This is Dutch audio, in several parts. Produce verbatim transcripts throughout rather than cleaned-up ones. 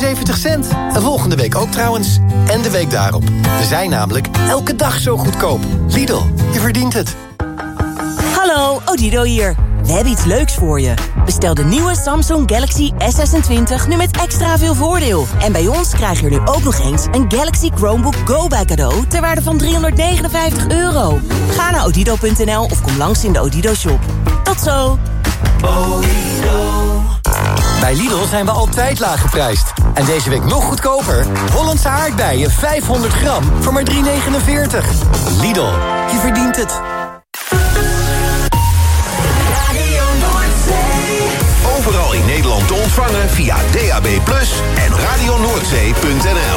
vijfenzeventig cent. En volgende week ook trouwens. En de week daarop. We zijn namelijk elke dag zo goedkoop. Lidl, je verdient het. Hallo, Odido hier. We hebben iets leuks voor je. Bestel de nieuwe Samsung Galaxy S zesentwintig nu met extra veel voordeel. En bij ons krijg je er nu ook nog eens een Galaxy Chromebook Go bij cadeau ter waarde van driehonderdnegenenvijftig euro. Ga naar odido punt n l of kom langs in de Odido shop. Tot zo! Bij Lidl zijn we altijd laag geprijsd. En deze week nog goedkoper. Hollandse aardbeien vijfhonderd gram voor maar drie negenenveertig. Lidl, je verdient het. Overal in Nederland te ontvangen via D A B plus, en radio noordzee punt n l.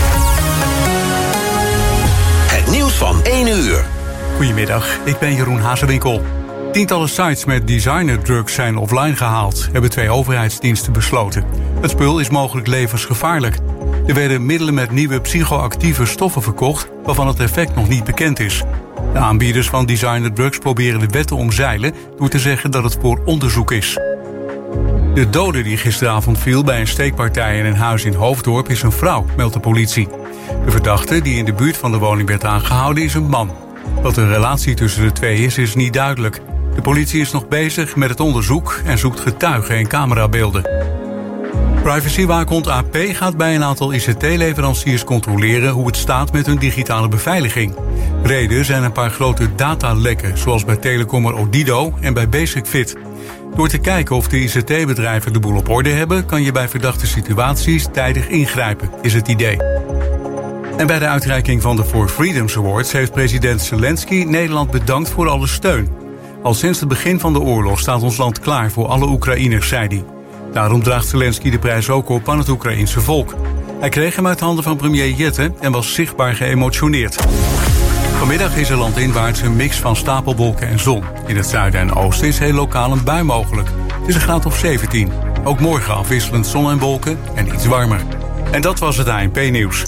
Het nieuws van één uur. Goedemiddag, ik ben Jeroen Hazewinkel. Tientallen sites met designerdrugs zijn offline gehaald, hebben twee overheidsdiensten besloten. Het spul is mogelijk levensgevaarlijk. Er werden middelen met nieuwe psychoactieve stoffen verkocht, waarvan het effect nog niet bekend is. De aanbieders van designerdrugs proberen de wet te omzeilen door te zeggen dat het voor onderzoek is. De dode die gisteravond viel bij een steekpartij in een huis in Hoofddorp is een vrouw, meldt de politie. De verdachte die in de buurt van de woning werd aangehouden is een man. Wat de relatie tussen de twee is, is niet duidelijk. De politie is nog bezig met het onderzoek en zoekt getuigen en camerabeelden. Privacywaakhond A P gaat bij een aantal I C T-leveranciers controleren hoe het staat met hun digitale beveiliging. Reden zijn een paar grote datalekken, zoals bij telecommer Odido en bij Basic-Fit. Door te kijken of de I C T-bedrijven de boel op orde hebben, kan je bij verdachte situaties tijdig ingrijpen, is het idee. En bij de uitreiking van de For Freedoms Awards heeft president Zelensky Nederland bedankt voor alle steun. Al sinds het begin van de oorlog staat ons land klaar voor alle Oekraïners, zei hij. Daarom draagt Zelensky de prijs ook op aan het Oekraïense volk. Hij kreeg hem uit handen van premier Jette en was zichtbaar geëmotioneerd. Vanmiddag is er landinwaarts een mix van stapelwolken en zon. In het zuiden en oosten is heel lokaal een bui mogelijk. Het is een graad of zeventien. Ook morgen afwisselend zon en wolken en iets warmer. En dat was het A N P-nieuws.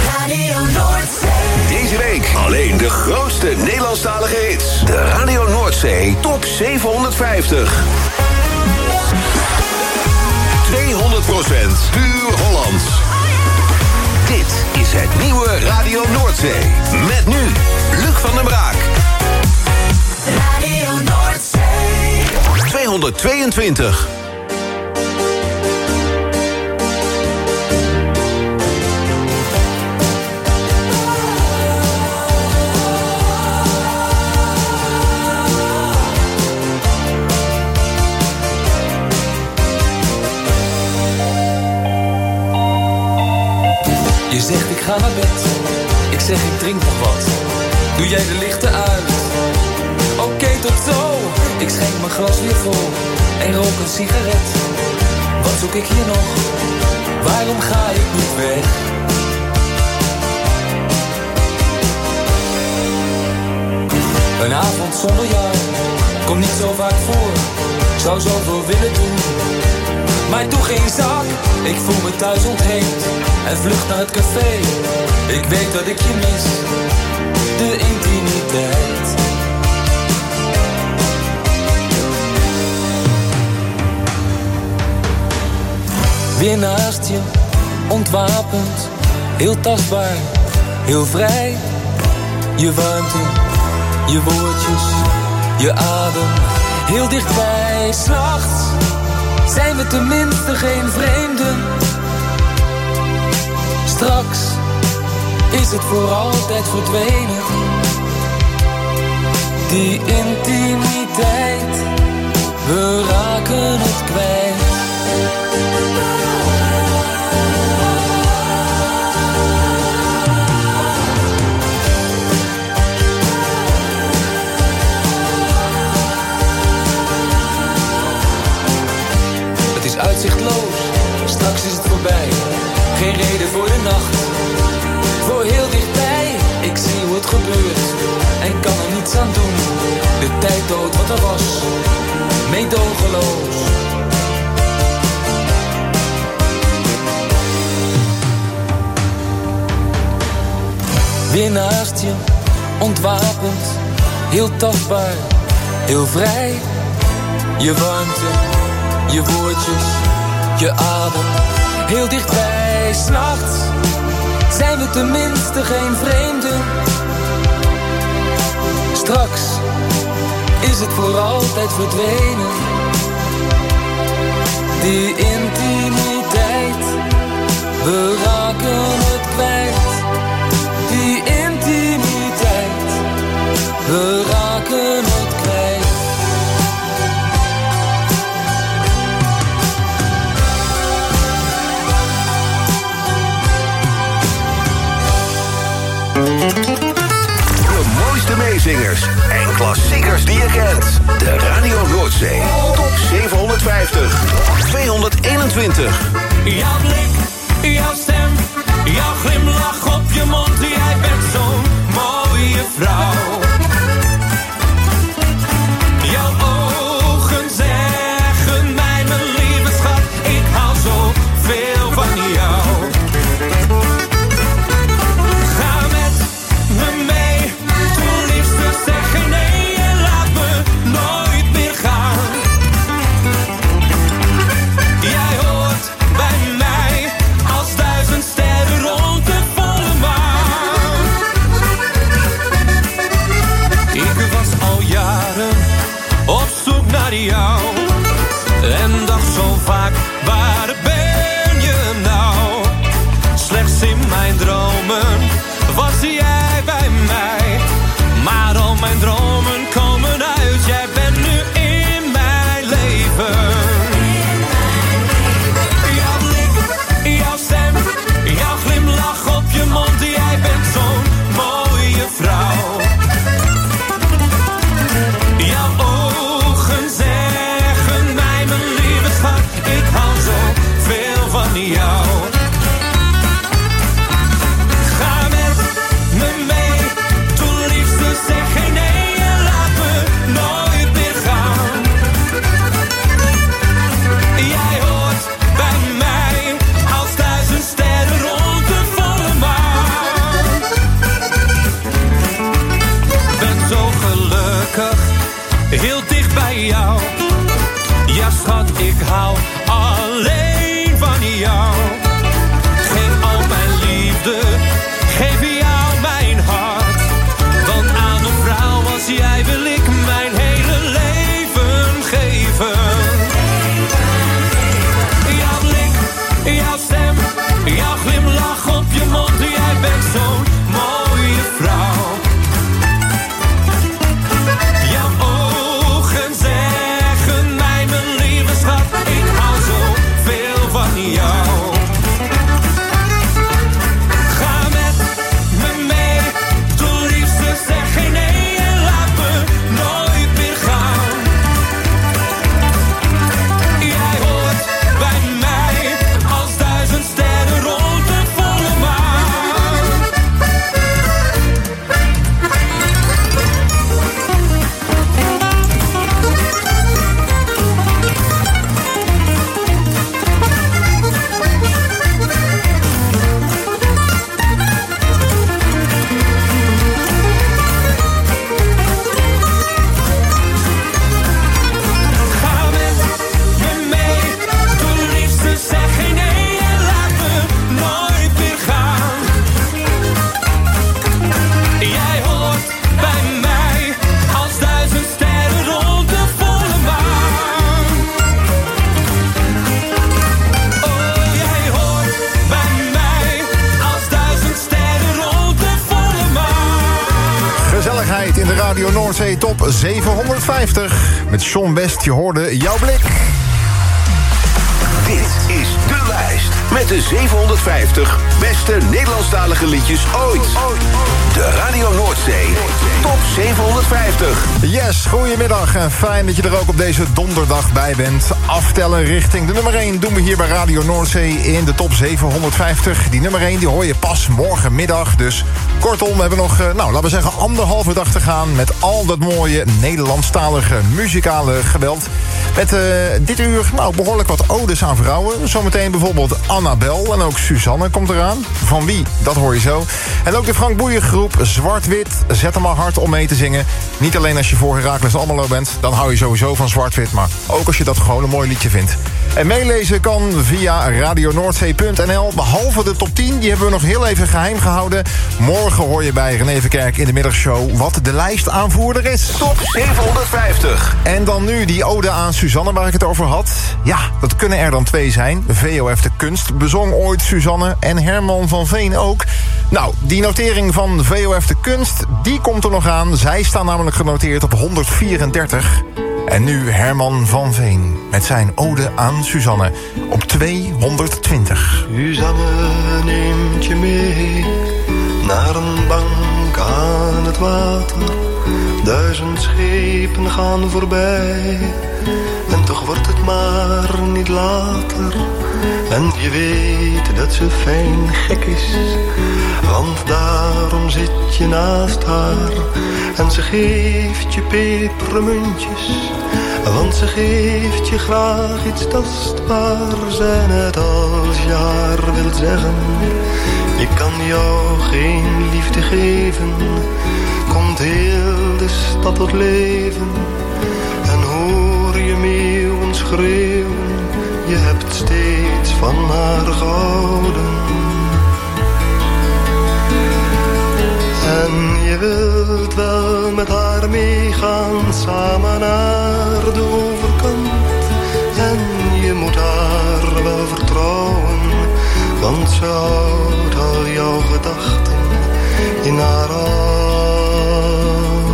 Deze week alleen de grootste Nederlandstalige hits. De Radio Noordzee Top zevenhonderdvijftig. tweehonderd procent puur Hollands. Dit is het nieuwe Radio Noordzee. Met nu Luc van den Braak. Radio Noordzee. tweehonderdtweeëntwintig. Je zegt ik ga naar bed, ik zeg ik drink nog wat. Doe jij de lichten uit? Oké, okay, tot zo. Ik schenk mijn glas weer vol en rook een sigaret. Wat zoek ik hier nog? Waarom ga ik niet weg? Een avond zonder jou komt niet zo vaak voor. Zou zoveel willen doen, maar doe geen zak. Ik voel me thuis ontheemd en vlucht naar het café. Ik weet dat ik je mis, de intimiteit. Weer naast je, ontwapend, heel tastbaar, heel vrij. Je warmte, je woordjes, je adem, heel dichtbij. 's Nachts zijn we tenminste geen vreemden. Straks is het voor altijd verdwenen. Die intimiteit, we raken het kwijt. Het is uitzichtloos, straks is het voorbij. Geen reden voor de nacht, voor heel dichtbij. Ik zie hoe het gebeurt en kan er niets aan doen. De tijd dood wat er was, meedogenloos. Weer naast je, ontwapend, heel tastbaar, heel vrij. Je warmte, je woordjes, je adem, heel dichtbij. nee, 's nachts zijn we tenminste geen vreemden. Straks is het voor altijd verdwenen. Die intimiteit, we raken het kwijt. Die intimiteit, we raken het kwijt. De mooiste meezingers en klassiekers die je kent. De Radio Noordzee Top zevenhonderdvijftig. tweehonderdeenentwintig. Jouw blik, jouw stem, jouw glimlach op je mond. Jij bent zo'n mooie vrouw. Jouw ogen zeggen mij, mijn lieve schat, ik hou zo veel van jou. Ga met me mee, doe liefste, zeg geen nee en laat me nooit meer gaan. Jij hoort bij mij als duizend sterren rond de volle maan. Ik was al jaren op zoek naar jou en dacht zo vaak, waar ben je nou? Slechts in mijn dromen was jij bij mij, maar al mijn dromen komen uit. Jij bent nu in mijn leven. Jouw blik, jouw stem, jouw glimlach op je mond. Jij bent zo'n mooie vrouw. Jouw ogen zeggen mij, mijn lieve schat, ik hou zo veel van jou. Ga met me mee, doe liefste, zeg geen nee en laat me nooit meer gaan. Jij hoort bij mij als duizend sterren rond de volle maan. Ben zo gelukkig, heel dicht bij jou. Ja schat, ik hou alleen van jou. Geef al mijn liefde, geef jou mijn hart. Want aan een vrouw als jij wil ik mijn hele leven geven. Jouw blik, jouw stem, jouw glimlach op je mond. Jij bent zo'n mooie vrouw. Jouw ogen zeggen mij, mijn lieve schat, ik hou zo veel van jou. Ga met me mee, doe liefste, zeg geen nee en laat me nooit meer gaan. Jij hoort bij mij als duizend sterren rond de volle maan. Ga met me mee, doe liefste, zeg geen nee en laat me nooit meer gaan. Jij hoort bij mij als duizend sterren rond de volle maan. Oh, jij hoort bij mij als duizend sterren rond de volle maan. Gezelligheid in de Radio Noordzee Top zevenhonderdvijftig. Met Sean West, je hoorde Jouw Blik. Dit is de lijst met de zevenhonderdvijftig beste Nederlandstalige liedjes ooit. De Radio Noordzee Top zevenhonderdvijftig. Yes, goedemiddag en fijn dat je er ook op deze donderdag bij bent. Aftellen richting de nummer één doen we hier bij Radio Noordzee in de Top zevenhonderdvijftig. Die nummer één die hoor je pas morgenmiddag. Dus kortom, we hebben nog, nou, laten we zeggen, anderhalve dag te gaan met al dat mooie Nederlandstalige muzikale geweld. Met uh, dit uur nou, behoorlijk wat odes aan vrouwen. Zometeen bijvoorbeeld Annabel en ook Suzanne komt eraan. Van wie, dat hoor je zo. En ook de Frank Boeien groep Zwart-Wit. Zet hem maar hard om mee te zingen. Niet alleen als je voor Heracles Almelo bent. Dan hou je sowieso van Zwart-Wit. Maar ook als je dat gewoon een mooi liedje vindt. En meelezen kan via radio noordzee punt n l. Behalve de top tien, die hebben we nog heel even geheim gehouden. Morgen hoor je bij René Verkerk in de middagshow wat de lijstaanvoerder is. Top zevenhonderdvijftig. En dan nu die ode aan Suzanne waar ik het over had. Ja, dat kunnen er dan twee zijn. V O F de Kunst bezong ooit Suzanne en Herman van Veen ook. Nou, die notering van V O F de Kunst, die komt er nog aan. Zij staan namelijk genoteerd op honderdvierendertig. En nu Herman van Veen met zijn ode aan Suzanne op tweehonderdtwintig. Suzanne neemt je mee naar een bank aan het water. Duizend schepen gaan voorbij en toch wordt het maar niet later. En je weet dat ze fijn gek is, want daarom zit je naast haar. En ze geeft je pepermuntjes, want ze geeft je graag iets tastbaars. En net als je haar wilt zeggen, ik kan jou geen liefde geven, komt heel de stad tot leven. En hoor je meeuwen schreeuwen, je hebt steeds van haar gehouden. En je wilt wel met haar meegaan, samen naar de overkant. En je moet haar wel vertrouwen, want ze houdt al jouw gedachten in haar hand.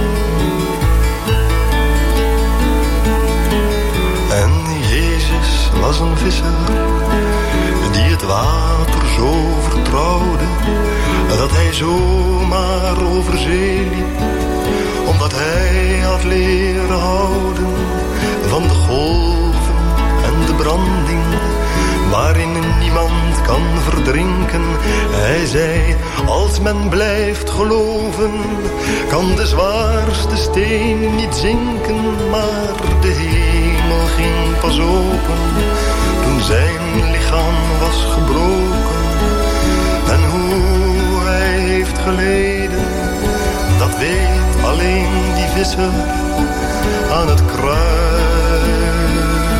En Jezus was een visser die het water zo vertrouwde, dat hij zomaar over zee liep, omdat hij had leren houden van de golven en de branding, waarin niemand kan verdrinken. Hij zei, als men blijft geloven, kan de zwaarste steen niet zinken. Maar de hemel ging pas open toen zijn lichaam was gebroken. En hoe hij heeft geleden, dat weet alleen die visser aan het kruis.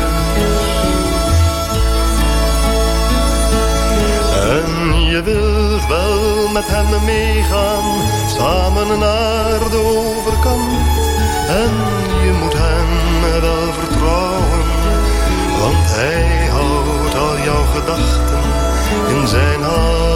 En je wilt wel met hem meegaan, samen naar de overkant. En je moet hem wel vertrouwen, want hij houdt al jouw gedachten in zijn hand.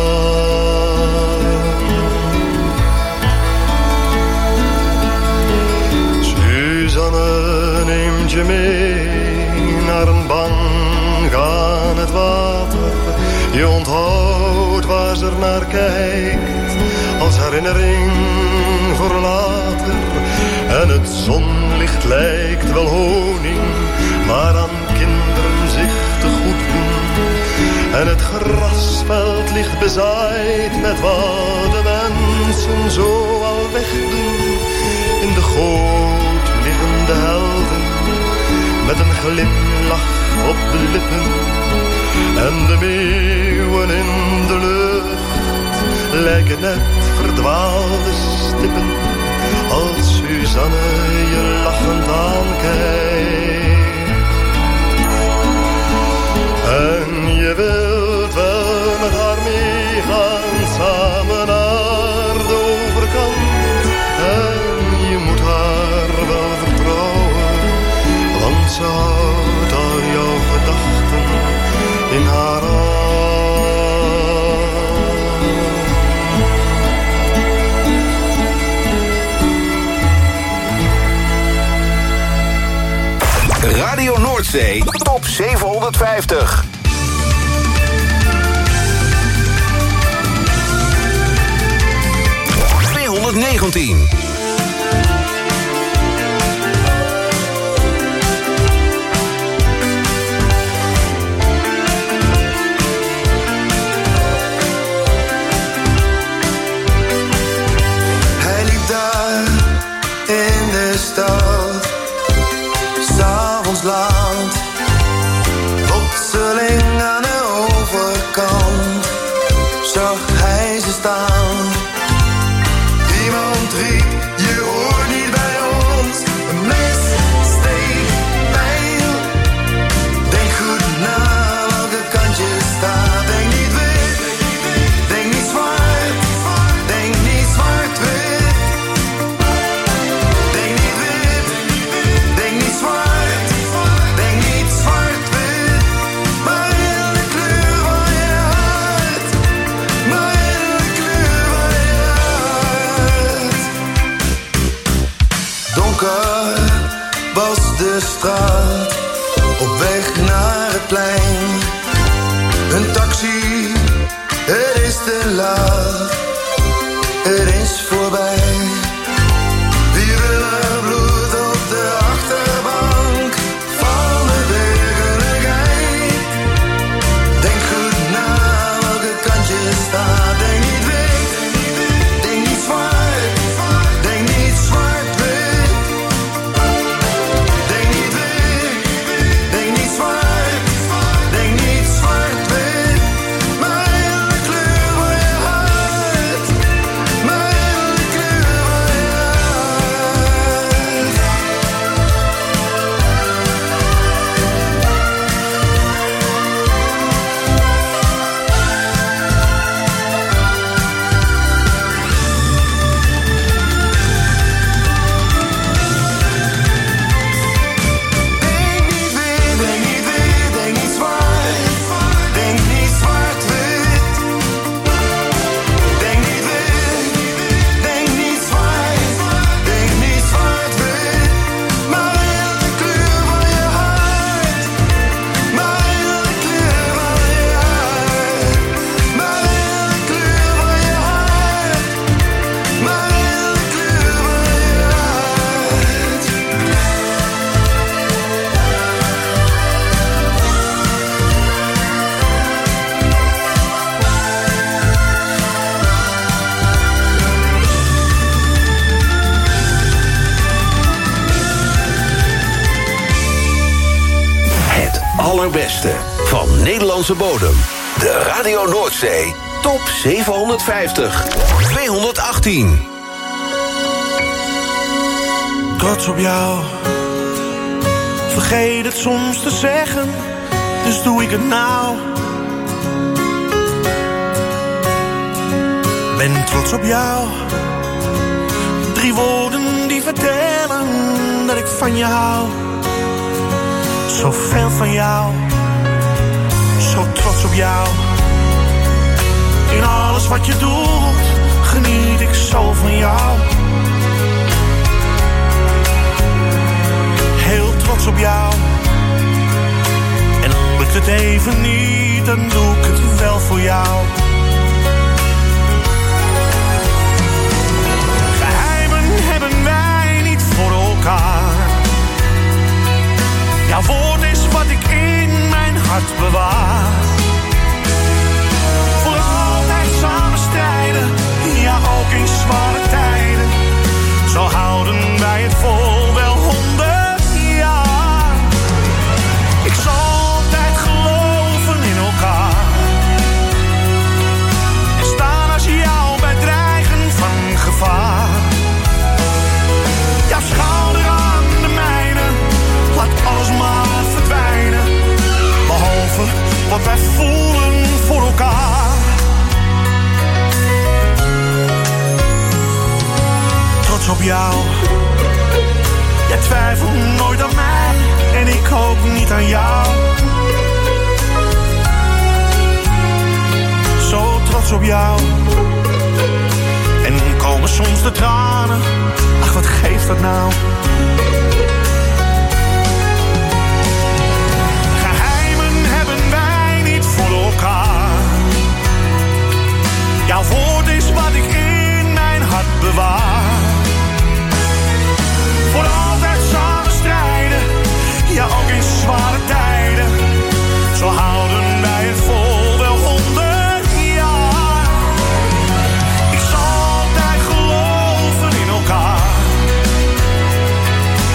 Suzanne neemt je mee naar een bank aan het water. Je onthoudt waar ze naar kijkt, als herinnering voor later. En het zonlicht lijkt wel honing, waaraan kinderen zich te goed doen. En het grasveld ligt bezaaid met wat de mensen zo al wegdoen. In de goot liggen de helden, met een glimlach op de lippen. En de meeuwen in de lucht lijken net verdwaalde stippen, als Suzanne je lachend aankijkt. En je wilt wel met haar meegaan, samen naar de overkant. En je moet haar wel vertrouwen, want ze houdt al jouw gedachten in haar hand. Radio Noordzee, top zevenhonderdvijftig. tweehonderdnegentien. Hij liep daar in de stad, 's avonds laat zag hij ze staan. Iemand riep, je hoort niet bij ons. Een mes, steek, pijl. Denk goed na welke kant je staat. Denk niet wit, denk niet zwart. Denk niet zwart-wit. Denk niet wit, denk niet zwart. Denk niet zwart-wit. Maar in de kleur van je hart. Maar in de kleur van je hart. Donker was de straat, op weg naar het plein. Een taxi, het is te laat, het is voorbij. Wiebelig bloed op de achterbank van de werkelijkheid. Denk goed na welke kant je staat. Denk niet wit, denk niet zwart, denk niet zwart-wit. Denk niet wit, denk niet zwart, denk niet zwart-wit. Maar in de kleur van je hart. Maar in de kleur van je hart. Denk niet wit, denk niet wit, denk niet zwart. Denk niet zwart-wit. Denk niet wit, denk niet zwart. Denk niet zwart-wit. Maar in de kleur van je hart. Maar in de kleur van je hart. Maar in de kleur van je hart. Maar in de kleur van je Het allerbeste van Nederlandse bodem. De Radio Noordzee Top zevenhonderdvijftig. tweehonderdachttien. Trots op jou. Vergeet het soms te zeggen, dus doe ik het nou. Ben trots op jou. Drie woorden die vertellen dat ik van je hou. Zoveel van jou. Zo trots op jou. In alles wat je doet, geniet ik zo van jou. Heel trots op jou. En lukt het even niet, dan doe ik het wel voor jou. Geheimen hebben wij niet voor elkaar. Jouw woord is wat ik in mijn hart bewaar. Voor altijd samen strijden, ja ook in zware tijden. Zo houden wij het vol wel honderd jaar. Ik zal altijd geloven in elkaar. En staan als jou bij dreigen van gevaar. Jouw schouder aan de mijne, laat alles maar verdwijnen. Behalve wat wij voelen voor elkaar. Trots op jou. Jij twijfelt nooit aan mij en ik ook niet aan jou. Zo trots op jou. En komen soms de tranen. Ach, wat geeft dat nou? Geheimen hebben wij niet voor elkaar. Jouw woord is wat ik in mijn hart bewaar. Voor altijd samen strijden, ja ook in zware tijden. Zo houden wij het vol wel honderd jaar. Ik zal altijd geloven in elkaar.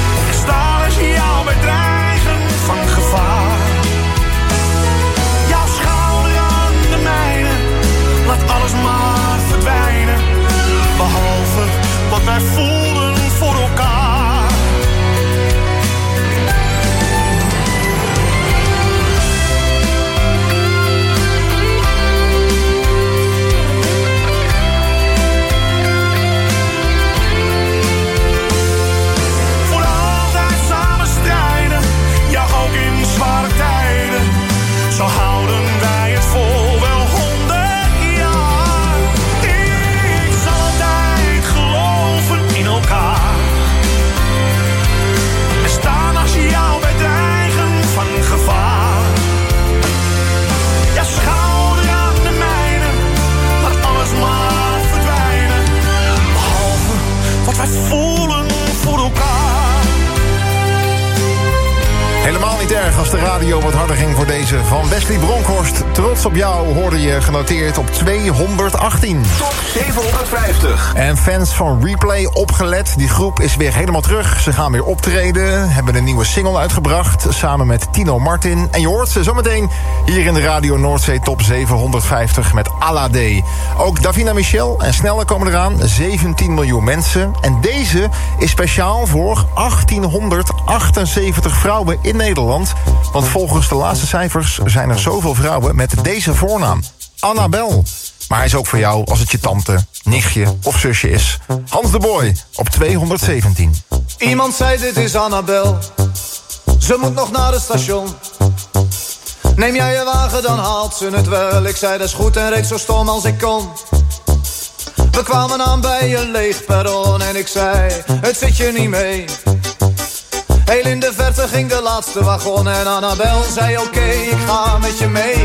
als de radio wat harder ging voor deze van Wesley Bronkhorst. Trots op jou hoorde je genoteerd op tweehonderdachttien. Top zevenhonderdvijftig. En fans van Replay opgelet. Die groep is weer helemaal terug. Ze gaan weer optreden. Hebben een nieuwe single uitgebracht. Samen met Tino Martin. En je hoort ze zometeen hier in de Radio Noordzee Top zevenhonderdvijftig met Alade. Ook Davina Michel en Snelle komen eraan. zeventien miljoen mensen. En deze is speciaal voor achttienhonderdachtenzeventig vrouwen in Nederland. Want volgens de laatste cijfers zijn er zoveel vrouwen met deze voornaam. Annabel. Maar hij is ook voor jou als het je tante, nichtje of zusje is. Hans de Boy op tweehonderdzeventien. Iemand zei dit is Annabel. Ze moet nog naar het station. Neem jij je wagen, dan haalt ze het wel. Ik zei dat is goed en reed zo stom als ik kon. We kwamen aan bij een leeg perron en ik zei, het zit je niet mee. Heel in de verte ging de laatste wagon en Annabel zei oké, okay, ik ga met je mee.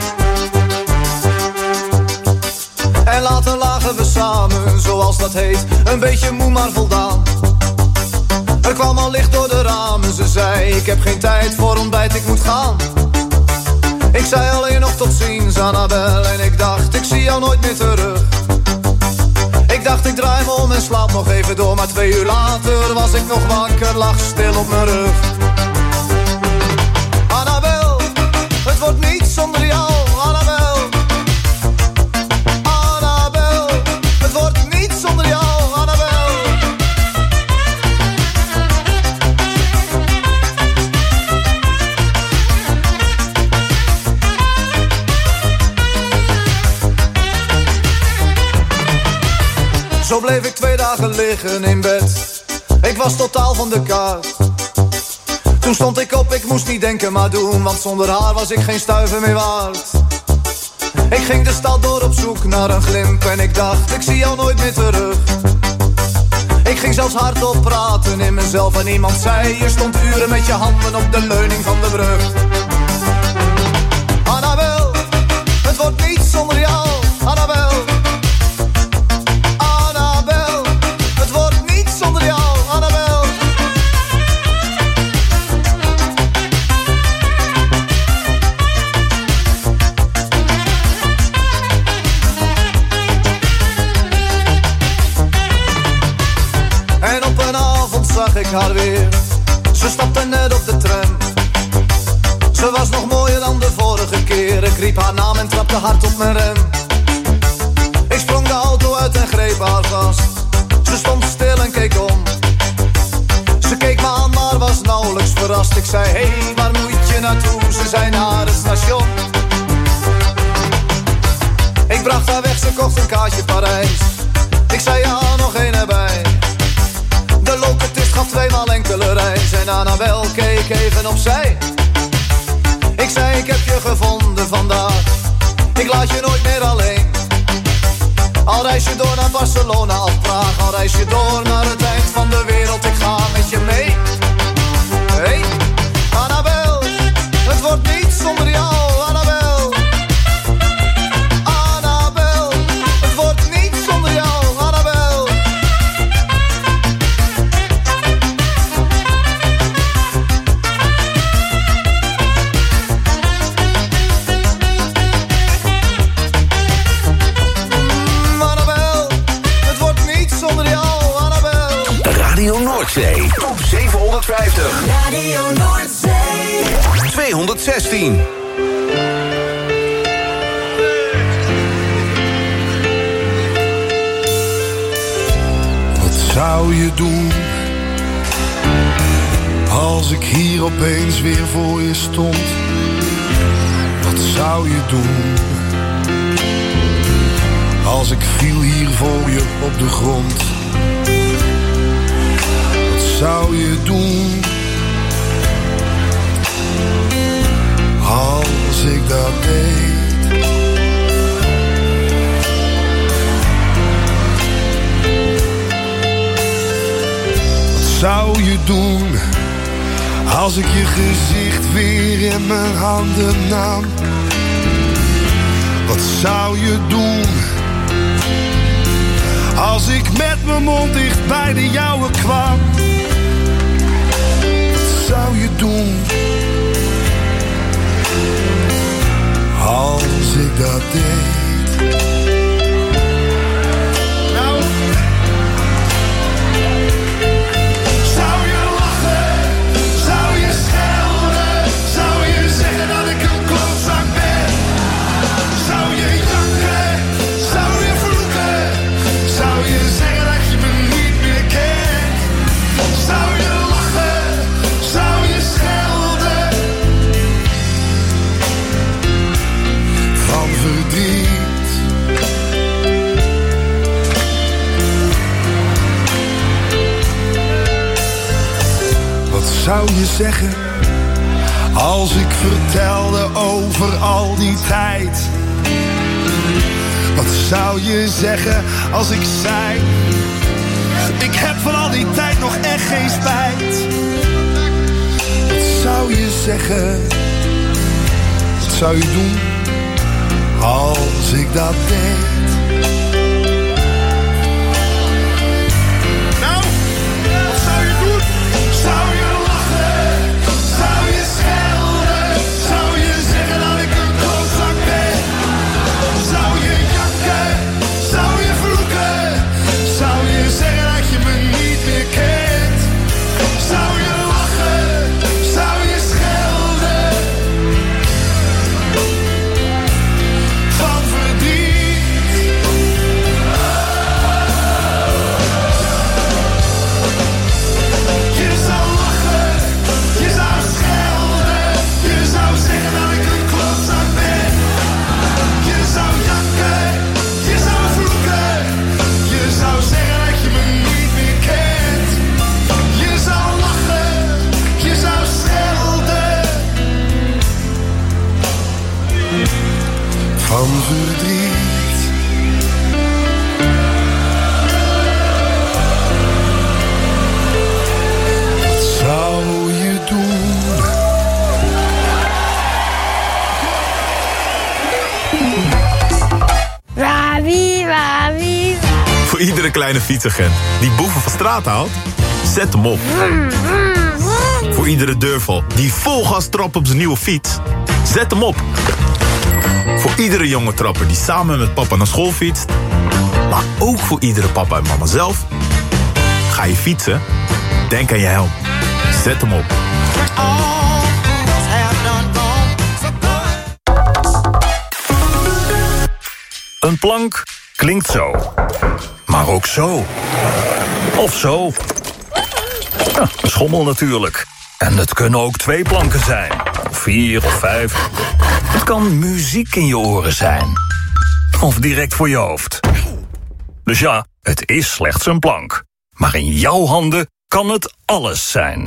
En later lagen we samen, zoals dat heet, een beetje moe maar voldaan. Er kwam al licht door de ramen, ze zei, ik heb geen tijd voor ontbijt, ik moet gaan. Ik zei alleen nog tot ziens, Annabel, en ik dacht, ik zie jou nooit meer terug. Ik dacht, ik draai me om en slaap nog even door, maar twee uur later was ik nog wakker, lag stil op mijn rug. Annabel, het wordt niet zonder jou, Annabel. Annabel, het wordt niet zonder jou, Annabel. Zo bleef ik twee dagen liggen in bed. Ik was totaal van de kaart. Toen stond ik op, ik moest niet denken maar doen, want zonder haar was ik geen stuiver meer waard. Ik ging de stad door op zoek naar een glimp en ik dacht, ik zie jou nooit meer terug. Ik ging zelfs hardop praten in mezelf en iemand zei, je stond uren met je handen op de leuning van de brug. Annabel, het wordt niet zonder jou, Annabel. Ik haar weer. Ze stapte net op de tram. Ze was nog mooier dan de vorige keer. Ik riep haar naam en trapte hard op mijn rem. Ik sprong de auto uit en greep haar vast. Ze stond stil en keek om. Ze keek me aan maar was nauwelijks verrast. Ik zei, hé, hey, waar moet je naartoe? Ze zei naar het station. Ik bracht haar weg, ze kocht een kaartje Parijs. Ik zei, ja, nog één erbij. De locatist gaf tweemaal enkele reis en Annabel keek even opzij. Ik zei, ik heb je gevonden vandaag. Ik laat je nooit meer alleen. Al reis je door naar Barcelona of Praag, al reis je door naar het eind van de wereld. Ik ga met je mee. Hey, Annabel, het wordt niet zonder jou, Annabel. Annabel, het wordt niet zonder jou, Annabel. Radio Noordzee, top zevenhonderdvijftig. Radio Noordzee. tweehonderdzestien. Wat zou je doen als ik hier opeens weer voor je stond? Wat zou je doen als ik viel hier voor je op de grond? Zou je doen als ik dat deed? Wat zou je doen als ik je gezicht weer in mijn handen nam? Wat zou je doen als ik met mijn mond dicht bij de jouwe kwam? Wat zou je doen als ik dat deed. Nou. Zou je lachen, zou je schelden, zou je zeggen dat ik een klootzak ben? Zou je janken, zou je vloeken, zou je zeggen dat je me niet meer kent? Zou je lachen, zou je schelden van verdriet? Wat zou je zeggen als ik vertelde over al die tijd? Wat zou je zeggen als ik zei: ik heb van al die tijd nog echt geen spijt? Wat zou je zeggen? Wat zou je doen als ik dat deed? Nou, wat zou je doen? Zou je lachen? Zou je schelden? Zou je zeggen dat ik een klootzak ben? Zou je janken? Zou je vloeken? Zou je zeggen dat je me niet meer kent? Zou je lachen? Zou je schelden van verdriet? Je zou lachen, je zou schelden, je zou zeggen dat ik een klootzak ben. Je zou janken, je zou vloeken, je zou zeggen dat je me niet meer kent. Je zou lachen, je zou schelden van verdriet. Wat zou je doen? Wawie, wawie. Voor iedere kleine fietsagent die boeven van straat haalt, zet hem op. Voor iedere deurval die vol gas trapt op zijn nieuwe fiets, zet hem op. Voor iedere jonge trapper die samen met papa naar school fietst, maar ook voor iedere papa en mama zelf. Ga je fietsen? Denk aan je helm. Zet hem op. Een plank klinkt zo. Maar ook zo. Of zo. Ja, een schommel natuurlijk. En het kunnen ook twee planken zijn. Of vier of vijf. Het kan muziek in je oren zijn. Of direct voor je hoofd. Dus ja, het is slechts een plank. Maar in jouw handen kan het alles zijn.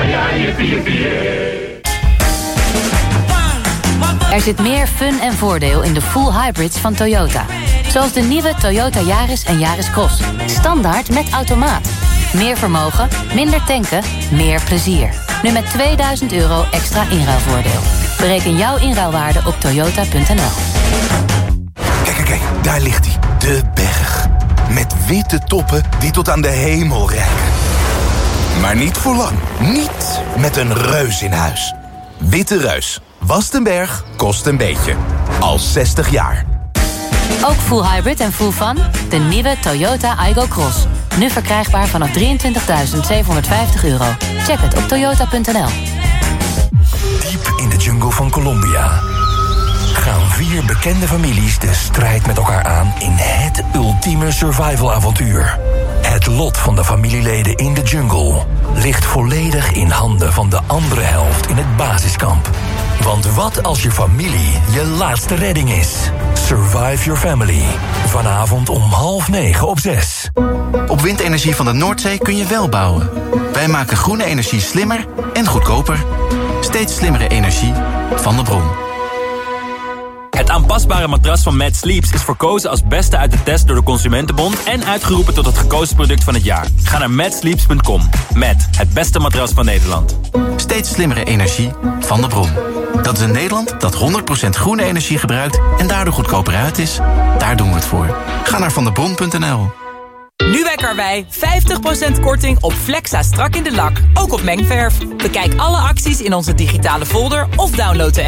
Er zit meer fun en voordeel in de full hybrids van Toyota. Zoals de nieuwe Toyota Yaris en Yaris Cross. Standaard met automaat. Meer vermogen, minder tanken, meer plezier. Nu met tweeduizend euro extra inruilvoordeel. Bereken jouw inruilwaarde op toyota punt n l. Kijk, kijk, kijk, daar ligt hij. De berg. Met witte toppen die tot aan de hemel reiken. Maar niet voor lang. Niet met een reus in huis. Witte Reus. Wast een berg, kost een beetje. Al zestig jaar. Ook full hybrid en full fun? De nieuwe Toyota Aygo Cross. Nu verkrijgbaar vanaf drieëntwintigduizend zevenhonderdvijftig euro. Check het op toyota punt n l. Diep in de jungle van Colombia gaan vier bekende families de strijd met elkaar aan in het ultieme survivalavontuur. Het lot van de familieleden in de jungle ligt volledig in handen van de andere helft in het basiskamp. Want wat als je familie je laatste redding is? Survive Your Family. Vanavond om half negen op zes. Op windenergie van de Noordzee kun je wel bouwen. Wij maken groene energie slimmer en goedkoper. Steeds slimmere energie van de bron. Het aanpasbare matras van Mad Sleeps is verkozen als beste uit de test door de Consumentenbond en uitgeroepen tot het gekozen product van het jaar. Ga naar madsleeps punt com. Met het beste matras van Nederland. Steeds slimmere energie van de bron. Dat is een Nederland dat honderd procent groene energie gebruikt en daardoor goedkoper uit is. Daar doen we het voor. Ga naar vandebron punt n l. Nu bij Karwei vijftig procent korting op Flexa strak in de lak, ook op mengverf. Bekijk alle acties in onze digitale folder of download de app.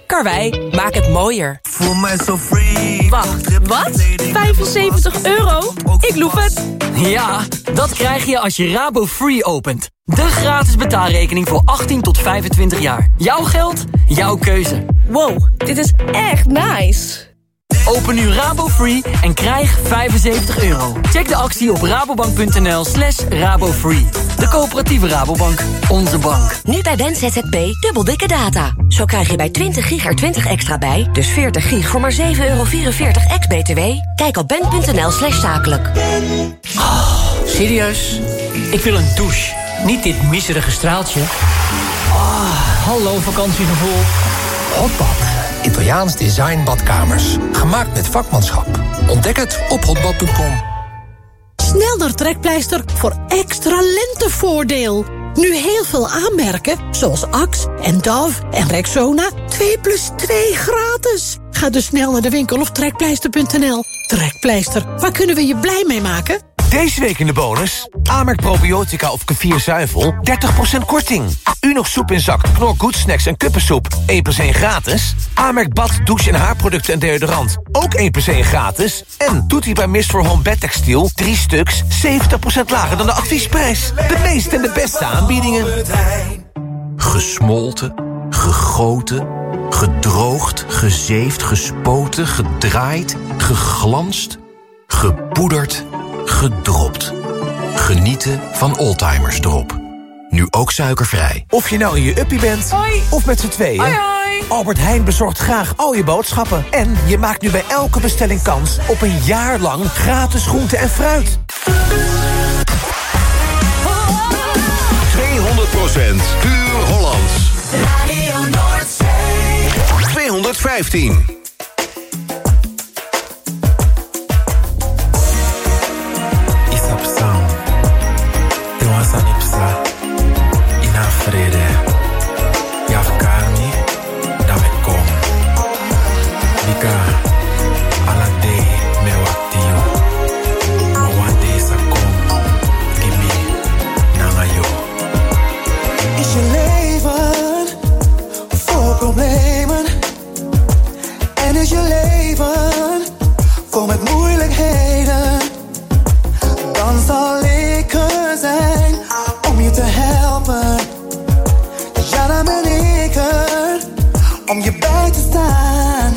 Karwei, maak het mooier. Voel mij zo free. Wacht, wat? vijfenzeventig euro? Ik loef het. Ja, dat krijg je als je Rabo Free opent. De gratis betaalrekening voor achttien tot vijfentwintig jaar. Jouw geld, jouw keuze. Wow, dit is echt nice. Open nu Rabo Free en krijg vijfenzeventig euro. Check de actie op rabobank.nl slash rabofree. De coöperatieve Rabobank. Onze bank. Nu bij Ben Z Z P dubbel dikke data. Zo krijg je bij twintig gig er twintig extra bij. Dus veertig gig voor maar zeven euro vierenveertig ex-B T W. Kijk op ben.nl slash zakelijk. Oh, serieus? Ik wil een douche. Niet dit miserige straaltje. Oh, hallo vakantiegevoel. Hotbad. Italiaans design badkamers. Gemaakt met vakmanschap. Ontdek het op hotbad punt com. Snel naar Trekpleister voor extra lentevoordeel. Nu heel veel aanmerken, zoals Axe en Dove en Rexona. twee plus twee gratis. Ga dus snel naar de winkel of trekpleister punt n l. Trekpleister, waar kunnen we je blij mee maken? Deze week in de bonus. Amerk Probiotica of Kefir Zuivel. dertig procent korting. Unox soep in zak, Knor Good Snacks en kuppensoep. één plus één gratis. Amerk bad, douche en haarproducten en deodorant. Ook één plus één gratis. En Tutti bij Mist voor Home Bedtextiel. drie stuks, zeventig procent lager dan de adviesprijs. De meeste en de beste aanbiedingen. Gesmolten, gegoten, gedroogd, gezeefd, gespoten, gedraaid, geglanst, gepoederd, gedropt. Genieten van Oldtimers Drop. Nu ook suikervrij. Of je nou in je uppie bent, hoi. Of met z'n tweeën. Hoi, hoi. Albert Heijn bezorgt graag al je boodschappen. En je maakt nu bij elke bestelling kans op een jaar lang gratis groente en fruit. tweehonderd procent puur Hollands. Radio Noordzee. tweehonderdvijftien. Frede, ja carne, dame com. Dica, ala de me actio. Ma one day sa kom, give me nanga yo. Is je leven vol problemen? En is je leven vol met moeilijkheden? Dan zal ik er zijn om je te helpen. Ja, dan ben ik er om je bij te staan.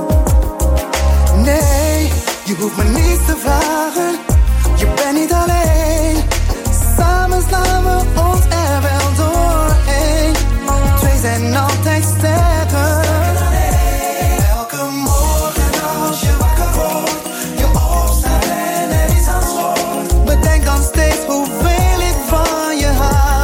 Nee, je hoeft me niets te vragen. Je bent niet alleen. Samen slaan we ons er wel doorheen. Twee zijn altijd sterker. Elke morgen als je wakker wordt, je opstaat en er is aan schort. Bedenk dan steeds hoeveel ik van je hou.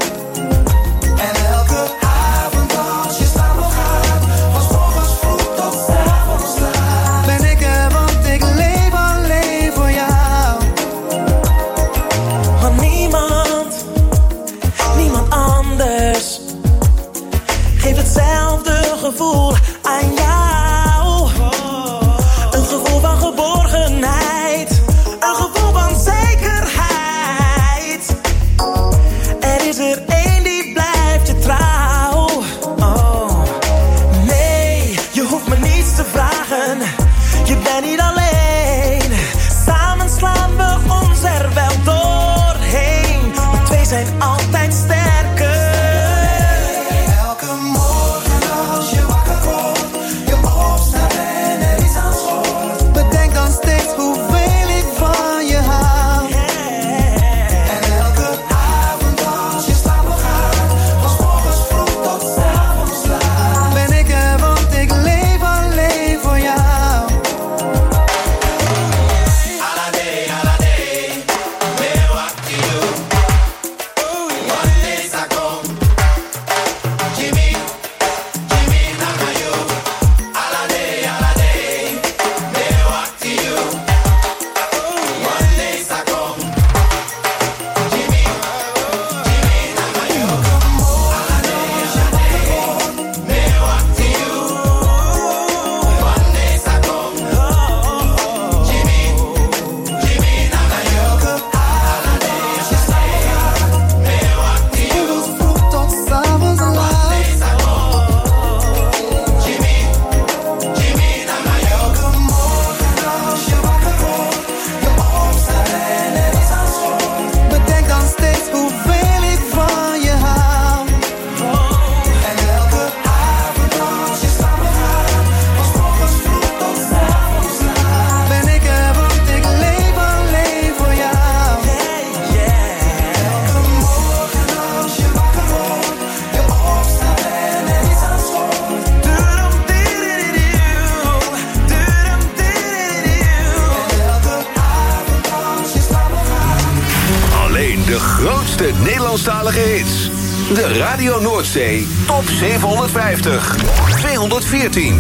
Gevoel aan jou. Een gevoel van geborgenheid. Een gevoel van zekerheid. Er is er één die blijft je trouw. Oh. Nee, je hoeft me niets te vragen. Je bent niet alleen. Samen slaan we ons er wel doorheen. We twee zijn altijd sterker. grootste Nederlandstalige hits. De Radio Noordzee Top zevenhonderdvijftig. tweehonderdveertien.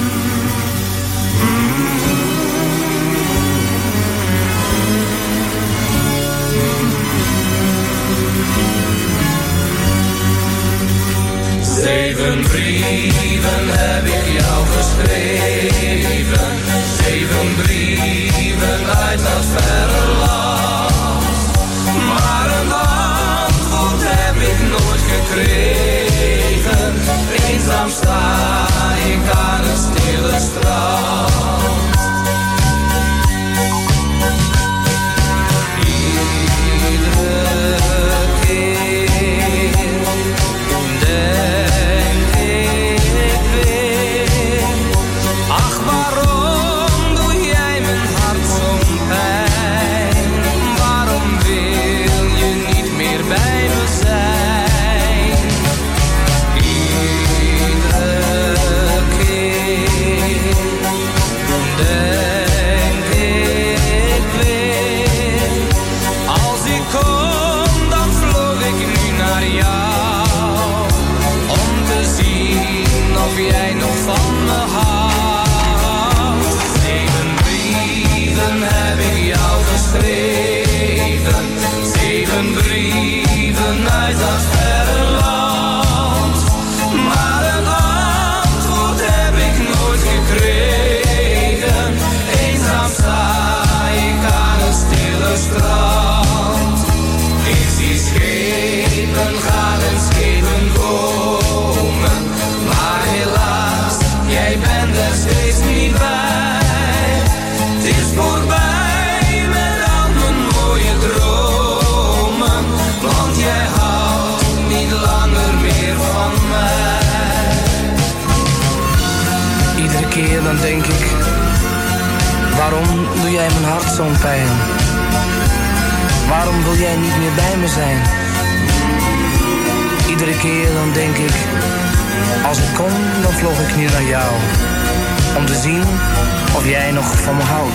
Zeven brieven heb ik jou geschreven. Zeven brieven uit dat verre land. Maar een antwoord heb ik nooit gekregen. Eenzaam sta ik aan een stille strand. Zeven brieven uit dat verre land. Maar een antwoord heb ik nooit gekregen. Eenzaam sta ik aan een stille strand. Ik zie schepen gaan en schepen komen. Maar helaas, jij bent er steeds niet bij. Het is voorbij. Keer dan denk ik, waarom doe jij mijn hart zo'n pijn? Waarom wil jij niet meer bij me zijn? Iedere keer dan denk ik, als ik kon dan vloog ik nu naar jou. Om te zien of jij nog van me houdt.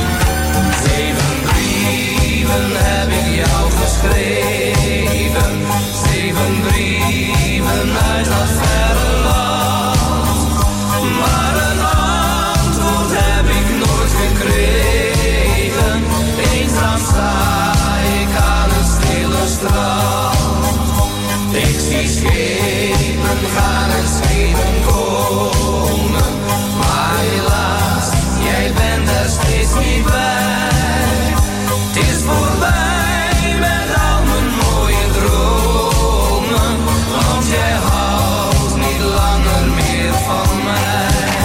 Zeven brieven heb ik jou geschreven. Zeven brieven uit dat verre land. Maar een antwoord heb ik nooit gekregen. Eenzaam sta ik aan een stille strand. Ik zie schepen gaan en schepen komen. Maar helaas, jij bent er steeds niet bij. Het is voorbij met al mijn mooie dromen. Want jij houdt niet langer meer van mij.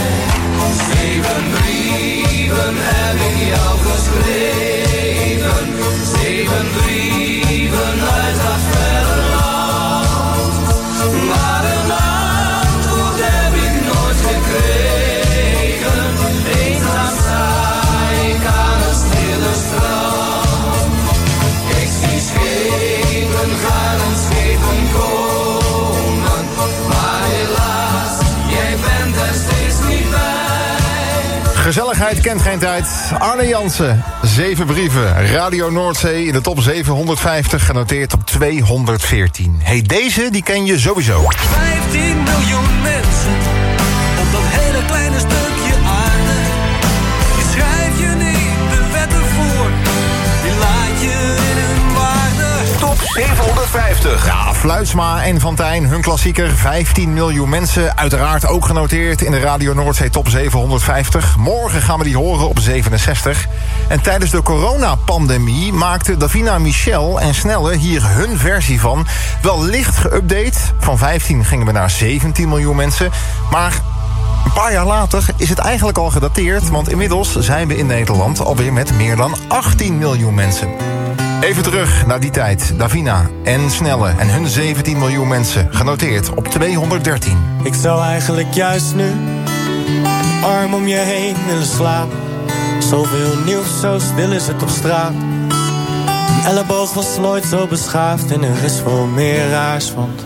Zeven brieven heb ik jou geschreven. Zeven brieven uit dat verre land. Maar een antwoord heb ik nooit gekregen. Eenzaam sta ik aan een stille strand. Ik zie schepen gaan en schepen komen. Maar helaas, jij bent er steeds niet bij. Gezelligheid kent geen tijd. Arne Jansen, zeven brieven. Radio Noordzee in de top zevenhonderdvijftig, genoteerd op tweehonderdveertien. Hey, deze die ken je sowieso. vijftien miljoen mensen op dat hele kleine stukje aarde. Die schrijf je niet de wetten voor, die laat je in hun waarde. Top zevenhonderdvijftig. Ja, Fluitsma en Van Tijn, hun klassieker. vijftien miljoen mensen, uiteraard ook genoteerd in de Radio Noordzee top zevenhonderdvijftig. Morgen gaan we die horen op zevenenzestig. En tijdens de coronapandemie maakten Davina Michel en Snelle hier hun versie van. Wel licht geüpdate. Van vijftien gingen we naar zeventien miljoen mensen. Maar een paar jaar later is het eigenlijk al gedateerd, want inmiddels zijn we in Nederland alweer met meer dan achttien miljoen mensen. Even terug naar die tijd. Davina en Snelle en hun zeventien miljoen mensen, genoteerd op tweehonderddertien. Ik zou eigenlijk juist nu een arm om je heen willen slaan. Zoveel nieuws, zo stil is het op straat. Een elleboog was nooit zo beschaafd en er is wel meer raars, want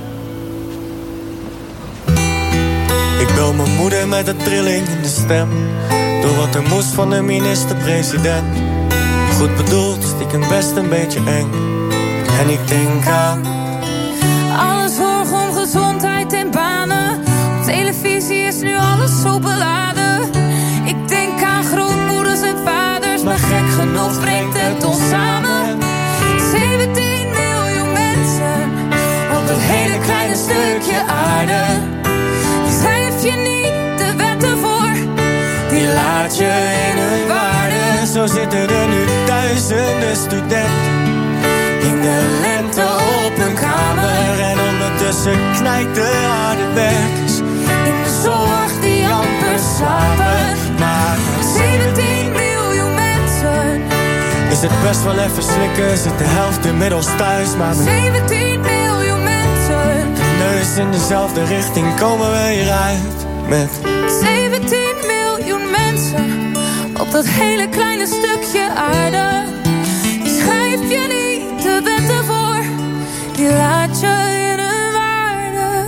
ik bel mijn moeder met een trilling in de stem, door wat er moest van de minister-president. Goed bedoeld, stiekem best een beetje eng. En ik denk aan alle zorg om gezondheid en banen. Op televisie is nu alles zo beladen. Ik denk aan grootmoeders en vaders, maar gek genoeg brengt het ons samen. zeventien miljoen mensen op dat hele kleine stukje aarde. Die schrijf je niet de wetten voor, die laat je in hun waarde. Zo zitten er nu duizenden studenten in de lente op hun kamer. En ondertussen knijpt de harde werkers in de zorg die amper slapen. Maar zeventien miljoen mensen is het best wel even slikken, zit de helft inmiddels thuis. Maar met zeventien miljoen mensen, de neus in dezelfde richting komen we hieruit. Met zeventien miljoen mensen op dat hele kleine stukje aarde. Die schrijf je niet de wetten voor, die laat je in hun waarde.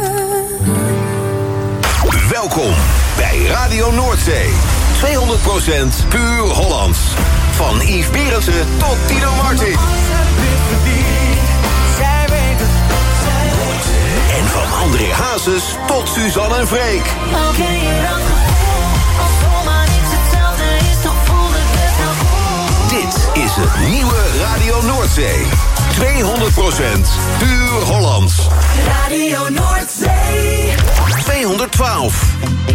Welkom bij Radio Noordzee. tweehonderd procent puur Hollands. Van Yves Berendsen tot Tino Martin. En van André Hazes tot Suzanne en Freek. Ken je dat gevoel? Als zomaar niks hetzelfde is, toch voelt het best wel goed. Dit is het nieuwe Radio Noordzee. tweehonderd procent puur Hollands. Radio Noordzee. tweehonderdtwaalf.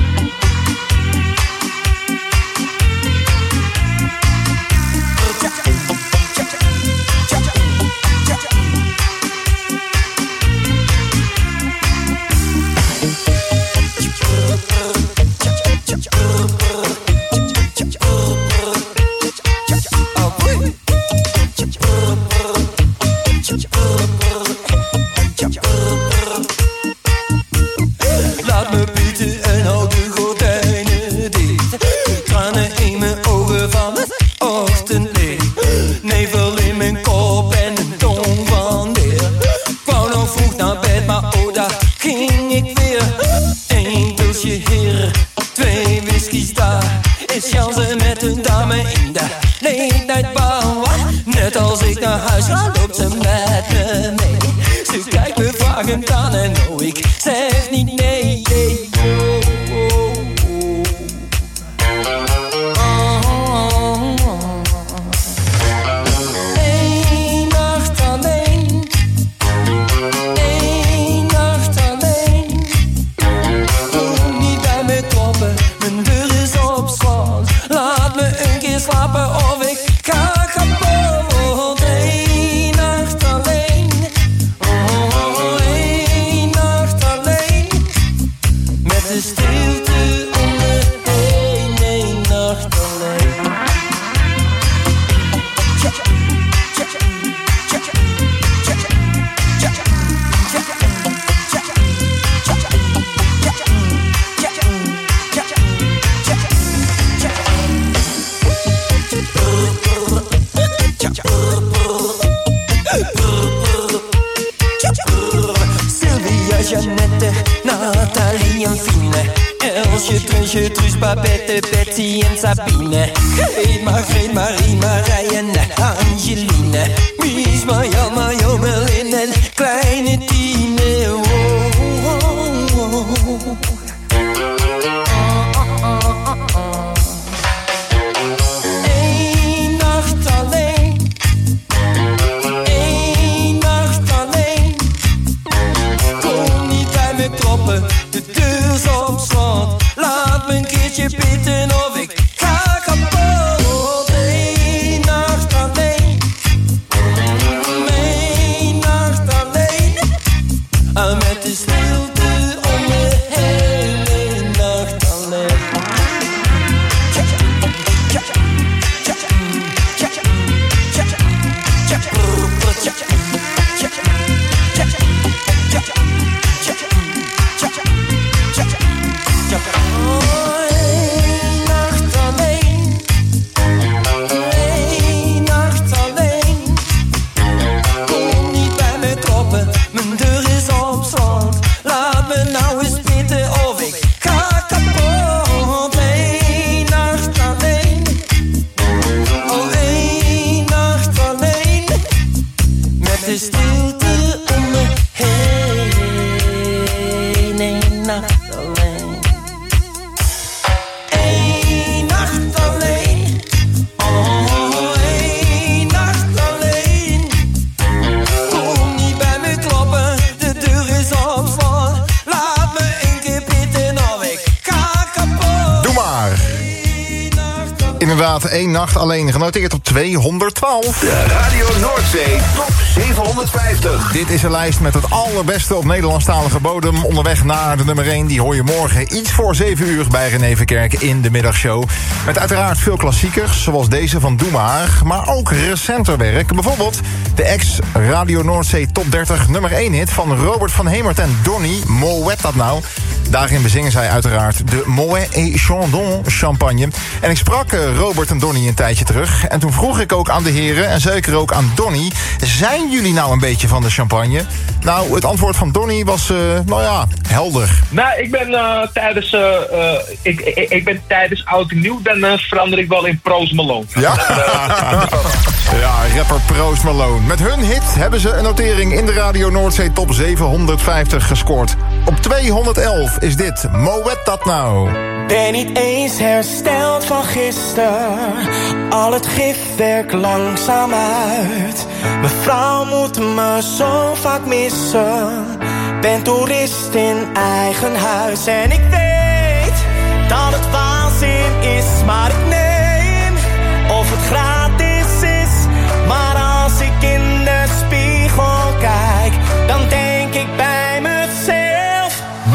Laat me bieden en hou de gordijnen dicht. Tranen in mijn ogen van het ochtendlicht. Nevel in mijn kop en een tong van leer. Ik wou nog vroeg naar bed, maar oh daar ging ik weer. Eén pilsje hier, twee whiskies daar. Is Jansen met een dame in de late night bar. Net als ik naar huis ga, loopt ze met me mee. Ze kijkt me vragend aan en oh, ik zeg niet nee. Oh, oh, oh. Eén nacht alleen. Eén nacht alleen. Kom niet bij me kloppen, mijn deur is op slot. Laat me een keer slapen of ik ga kapot. Eén nacht alleen. Oh, één nacht alleen. Met de stilte om me heen. Één nacht alleen. Sylvia, Jeannette, Nathalie en Fine. Elsje, Trunsje, Truus, Babette, Betty en Sabine. Greet, Margreet, Marie, Marije en Angeline. Mies, Marjan, Mario, Merlin en kleine Tine. Oh, oh, oh, oh. Eén nacht alleen. Eén nacht alleen. Kom niet bij me kloppen, de deur is op slot. Laat me een keertje bidden of ik ga kapot. Eén nacht alleen. inderdaad, één nacht alleen genoteerd op tweehonderdtwaalf. De Radio Noordzee Top zevenhonderdvijftig. Dit is een lijst met het allerbeste op Nederlandstalige bodem. Onderweg naar de nummer één, die hoor je morgen iets voor zeven uur bij René Verkerk in de middagshow. Met uiteraard veel klassiekers, zoals deze van Doe Maar, maar ook recenter werk. Bijvoorbeeld de ex-Radio Noordzee Top dertig nummer één hit van Robert van Hemert en Donny, Moet dat nou? Daarin bezingen zij uiteraard de Moet et Chandon champagne. En ik sprak Robert en Donny een tijdje terug. En toen vroeg ik ook aan de heren, en zeker ook aan Donny, zijn jullie nou een beetje van de champagne? Nou, het antwoord van Donny was, uh, nou ja, helder. Nou, ik ben uh, tijdens uh, uh, ik, ik, ik ben tijdens Oud en Nieuw, dan uh, verander ik wel in Proost Malone. Ja? Ja, rapper Proost Malone. Met hun hit hebben ze een notering in de Radio Noordzee Top zevenhonderdvijftig gescoord. Op tweehonderdelf is dit Moet dat nou? Ben niet eens hersteld van gisteren. Al het gif werkt langzaam uit. Mevrouw moet me zo vaak missen. Ben toerist in eigen huis. En ik weet dat het waanzin is, maar ik neem of het gratis is. Maar als ik in de spiegel kijk, dan denk ik bij mezelf: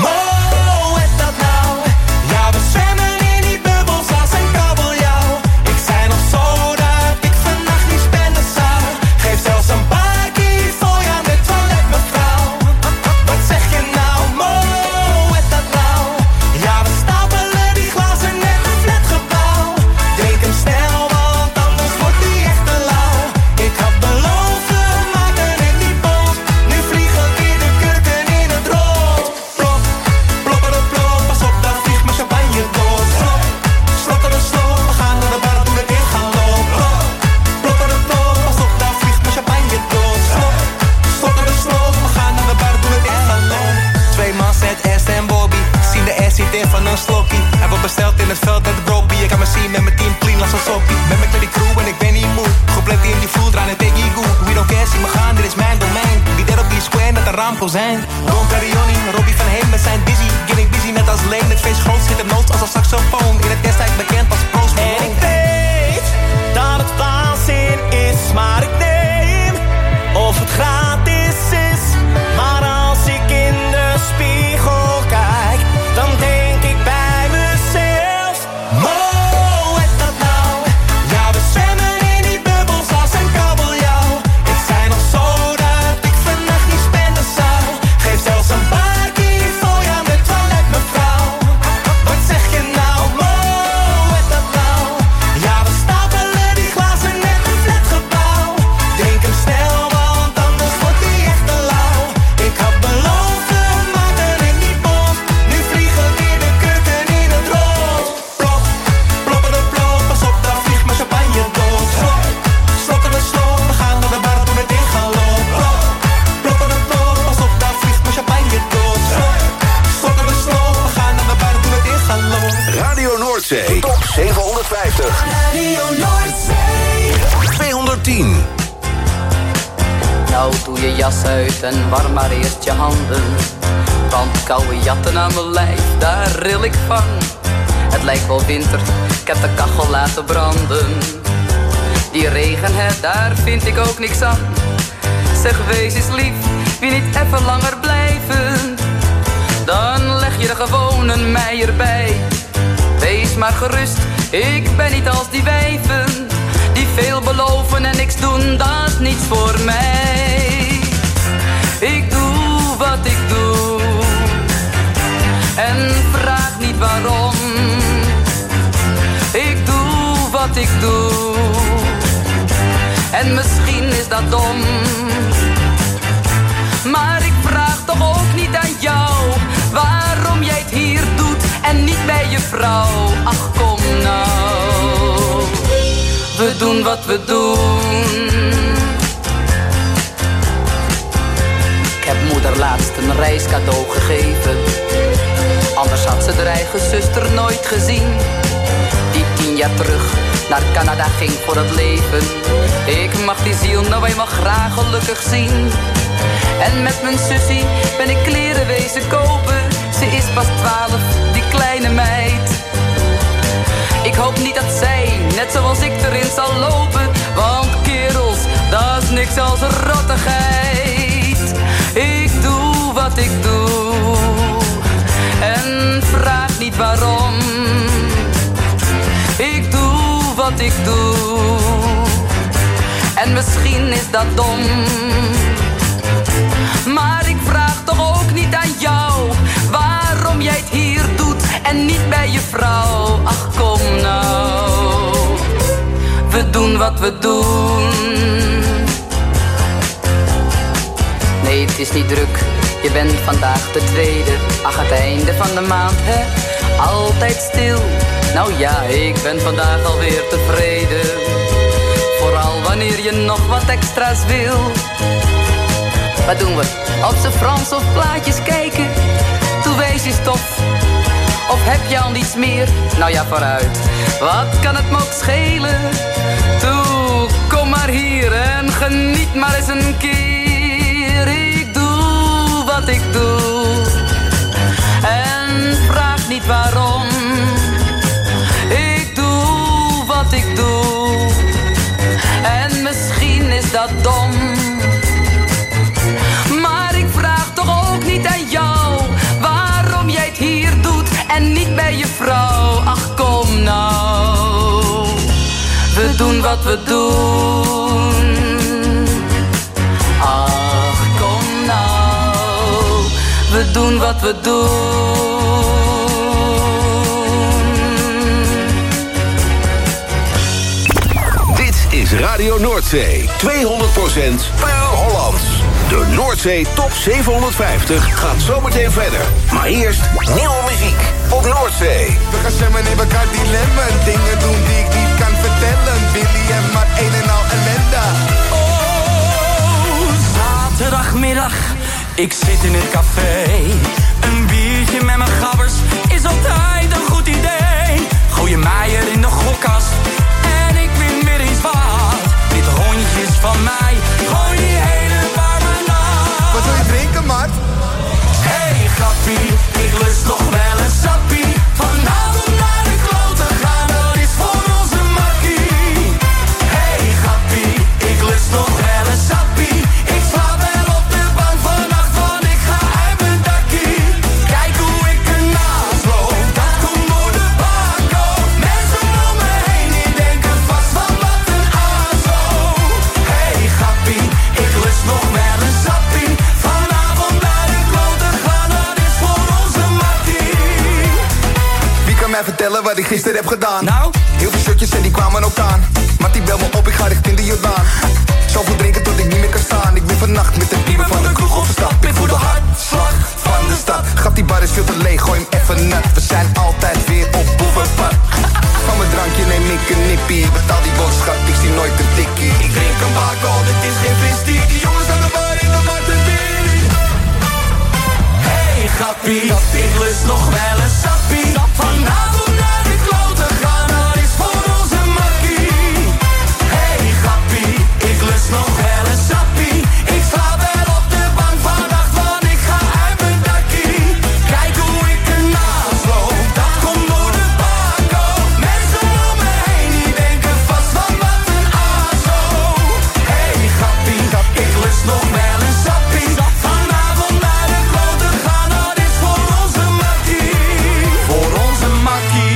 Moet dat nou? Ja, we zwemmen in die bubbels als een kabeljauw. Ik zei nog zo dat ik vannacht niet spenden zou. Geef zelfs een bakkie voor je aan de toilet, mevrouw. Wat zeg je nou? Moet dat nou? Ja, we stapelen die glazen net een flatgebouw. Drink hem snel, want anders wordt die echt te lauw. Ik had beloofd, we maken het niet boos. Nu vliegen weer de kurken in het rood. Plop, plopperen plop, pas op, daar vliegt mijn champagne door. Slop, slotteren slop, we gaan naar de bar, toen het in gaan lopen. Plop, plopperen plop, pas op, daar vliegt mijn champagne door. Slop, slotteren slop, we gaan naar de bar, toen het in gaan lopen. Twee man zet Ernst en Bobby, zien de ass zit in van een sloppie. Hij wordt besteld in het veld met de bropie. Ik kan me zien met mijn team clean als een soppie. Met mijn die crew en ik ben niet moe. Geplet in die vloer, draaien en take you good. We don't care, zie me gaan, dit is mijn domein. Wie deed op die square met een raamkozijn. Don Perrioni, Robbie van Heem met zijn dizzy. Getting busy net als Leen, het feest groot zit hem nood als een saxofoon. In het kersttijd bekend als Proost Malone. En ik weet dat het waanzin is, maar ik neem of het gratis is. Maar als ik in de spiegel kijk, dan denk ik bij mezelf: Moet dat nou? Ja, we zwemmen in die bubbels als een kabeljauw. Ik zei nog zo dat ik vannacht niet spenden zou. Geef zelfs een bakkie voor je aan de toilet, mevrouw. Wat zeg je nou? Moet dat nou? Ja, we stapelen die glazen net een flatgebouw. Drink hem snel, want anders wordt die echt te lauw. Ik had beloofd, we maken het niet bos. Nu vliegen weer de kurken in het rood. Plop, plopperen plop, pas op, daar vliegt mijn champagne door. Slop, slotteren slop, we gaan naar de bar, toen het in gaan lopen. Plop, plopperen plop, pas op, daar vliegt mijn champagne door. Slop, slotteren slop, we gaan naar de bar, toen het in gaan lopen. Radio Noordzee Top zevenhonderdvijftig. Radio Noordzee tweehonderdtien. Nou, doe je jas uit en warm maar eerst je handen. Want koude jatten aan mijn lijf, daar ril ik van. Het lijkt wel winter, ik heb de kachel laten branden. Die regen, hè, daar vind ik ook niks aan. Zeg, wees eens lief, wie niet even langer blijven. Dan leg je er gewoon een mei erbij. Wees maar gerust, ik ben niet als die wijven. Die veel beloven en niks doen, dat is niets voor mij. Ik doe wat ik doe en vraag niet waarom. Ik doe wat ik doe en misschien is dat dom. Maar ik vraag toch ook niet aan jou waarom jij het hier doet en niet bij je vrouw. Ach, kom nou, we doen wat we doen. Ik heb moeder laatst een reiscadeau gegeven. Anders had ze haar eigen zuster nooit gezien. Die tien jaar terug naar Canada ging voor het leven. Ik mag die ziel nou eenmaal graag gelukkig zien. En met mijn sussie ben ik kleren wezen kopen. Ze is pas twaalf, die kleine meid. Ik hoop niet dat zij, net zoals ik, erin zal lopen. Want kerels, dat is niks als rottigheid. Ik doe wat ik doe en vraag niet waarom. Ik doe wat ik doe en misschien is dat dom. Maar ik vraag toch ook niet aan jou waarom jij het hier doet en niet bij je vrouw. Ach kom nou, we doen wat we doen. Nee, het is niet druk, je bent vandaag de tweede. Ach, het einde van de maand, hè, altijd stil. Nou ja, ik ben vandaag alweer tevreden. Vooral wanneer je nog wat extra's wil. Wat doen we? Op z'n Frans of plaatjes kijken? Toe wees je stof. Of heb je al niets meer? Nou ja, vooruit. Wat kan het me ook schelen? Toe, kom maar hier en geniet maar eens een keer. Ik doe wat ik doe en vraag niet waarom. Ik doe wat ik doe en misschien is dat dom. Maar ik vraag toch ook niet aan jou waarom jij het hier doet en niet bij je vrouw. Ach kom nou, we doen wat we doen. Ach kom nou, we doen wat we doen. Dit is Radio Noordzee, tweehonderd procent puur Hollands. De Noordzee Top zevenhonderdvijftig gaat zometeen verder. Maar eerst nieuwe muziek op Noordzee. We gaan zwemmen in elkaar dilemmen. Dingen doen die ik niet kan vertellen. Willy en maar een en al ellende. Oh, zaterdagmiddag, ik zit in het café. Een biertje met mijn gabbers is altijd een goed idee. Gooi je mij er in de gokkast en ik win weer eens wat. Dit rondje is van mij, gooi die hele bar maar na. Wat wil je drinken, Mart? Hey grappie, ik lust nog wel een sappie. Vanavond naar de kloten gaan, dat is voor onze makkie. Hey grappie, ik lust nog wel een sappie. Ik slaap wel op de bank vannacht, want ik ga uit mijn dakkie. Kijk hoe ik ernaast loop, dat komt door de bako. Mensen om me heen, die denken vast van wat een aso. Hey grappie, ik lust nog wel een sappie. Vanavond naar de kloten gaan, dat is voor onze makkie. Wie kan mij vertellen wat ik gisteren heb gedaan? Nou? Heel veel shirtjes en die kwamen ook aan. Mattie bel me op, ik ga richting de Jordaan. Zoveel drinken tot ik niet meer kan staan. Ik ben vannacht met de pieper van de kroeg op de stap. Ik voel de hartslag van de stad. Gat die bar is veel te leeg, gooi hem even nat. We zijn altijd weer op boevenpad. Van mijn drankje neem ik een nippie. Betaal die boodschap, ik zie nooit een tikkie. Ik drink een bako, dit is geen vistie. Die jongens aan de bar in de Martensbier. Hey grappie, ik lust nog wel een sappie. Vanavond naar de kloten gaan, dat is voor onze makkie. Hey grappie, ik lust nog wel een sappie. Ik slaap wel op de bank vannacht, want ik ga uit mijn dakkie. Kijk hoe ik ernaast loop, dat komt door de bako. Mensen om me heen, die denken vast van wat een aso. Hey grappie, ik lust nog wel een sappie. Vanavond naar de kloten gaan, dat is voor onze makkie. Voor onze makkie.